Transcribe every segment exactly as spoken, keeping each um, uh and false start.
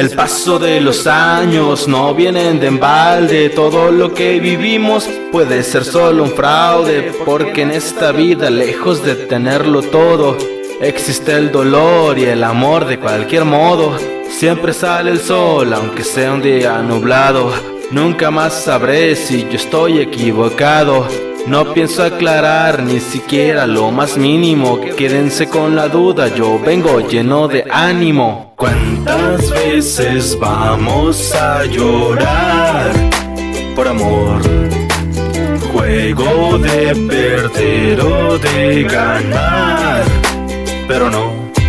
El paso de los años no vienen de embalde. Todo lo que vivimos puede ser solo un fraude, porque en esta vida, lejos de tenerlo todo, existe el dolor y el amor de cualquier modo. Siempre sale el sol, aunque sea un día nublado. Nunca más sabré si yo estoy equivocado. No pienso aclarar ni siquiera lo más mínimo. Quédense con la duda, yo vengo lleno de ánimo. ¿Cuántas veces vamos a llorar por amor? Juego de perder o de ganar, pero no.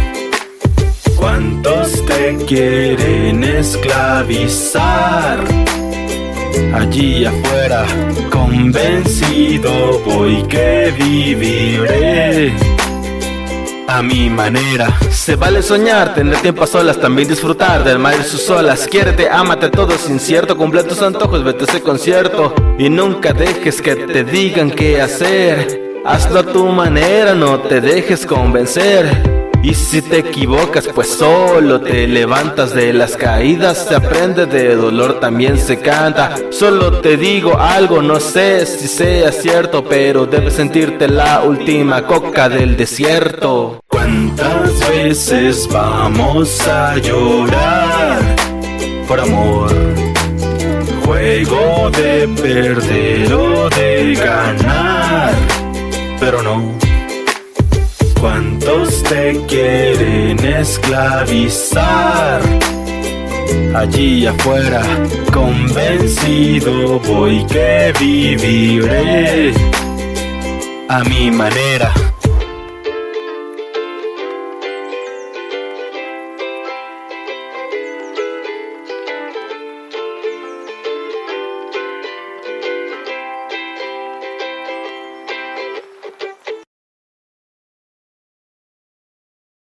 ¿Cuántos te quieren esclavizar? Allí afuera, convencido voy que viviré a mi manera. Se vale soñar, tener tiempo a solas, también disfrutar del mar y sus olas. Quiérete, ámate, todo es incierto, cumple tus antojos, vete a ese concierto. Y nunca dejes que te digan qué hacer. Hazlo a tu manera, no te dejes convencer. Y si te equivocas, pues solo te levantas de las caídas. Se aprende, de dolor también se canta. Solo te digo algo, no sé si sea cierto, pero debes sentirte la última coca del desierto. ¿Cuántas veces vamos a llorar por amor? Juego de perder o de ganar, pero no. ¿Cuántos te quieren esclavizar? Allí afuera, convencido voy que viviré a mi manera.